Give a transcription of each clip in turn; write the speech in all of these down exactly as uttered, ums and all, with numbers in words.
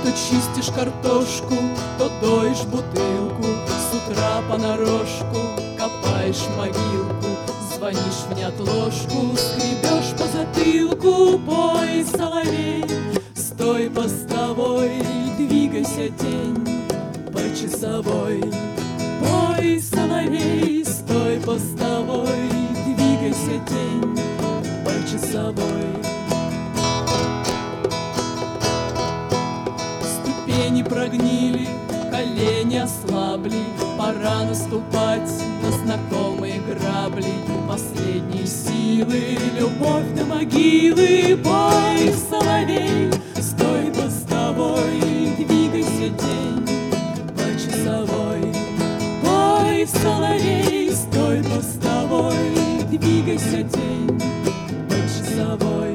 То чистишь картошку, то доишь бутылку, с утра понарошку копаешь могилку, звонишь в неотложку, скребешь по затылку. Пой, соловей, стой постовой, двигайся, тень, по часовой. Пой, соловей, стой постовой, двигайся, тень, по часовой. Ступени прогнили, колени ослабли, пора наступать на знакомые грабли. Последние силы, любовь до могилы. Пой, соловей, стой постовой, двигайся, тень, по часовой. Пой, соловей, стой постовой, двигайся, тень, по часовой.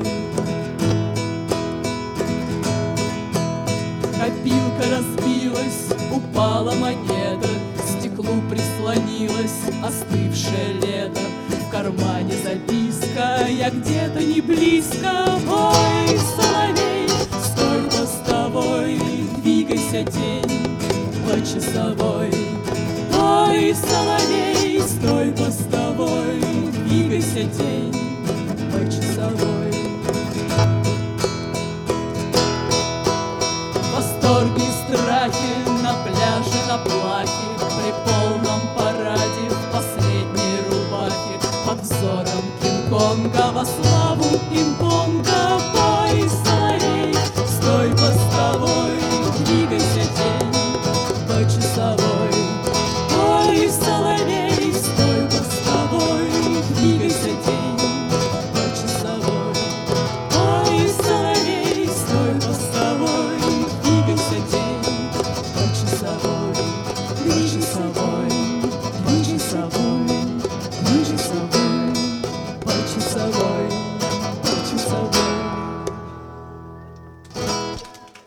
Копилка разбилась, упала монета, к стеклу прислонилась остывшее лето. В кармане записка, я где-то не близко. Ой, соловей, стой постовой, двигайся, тень, по часовой. Ой, соловей,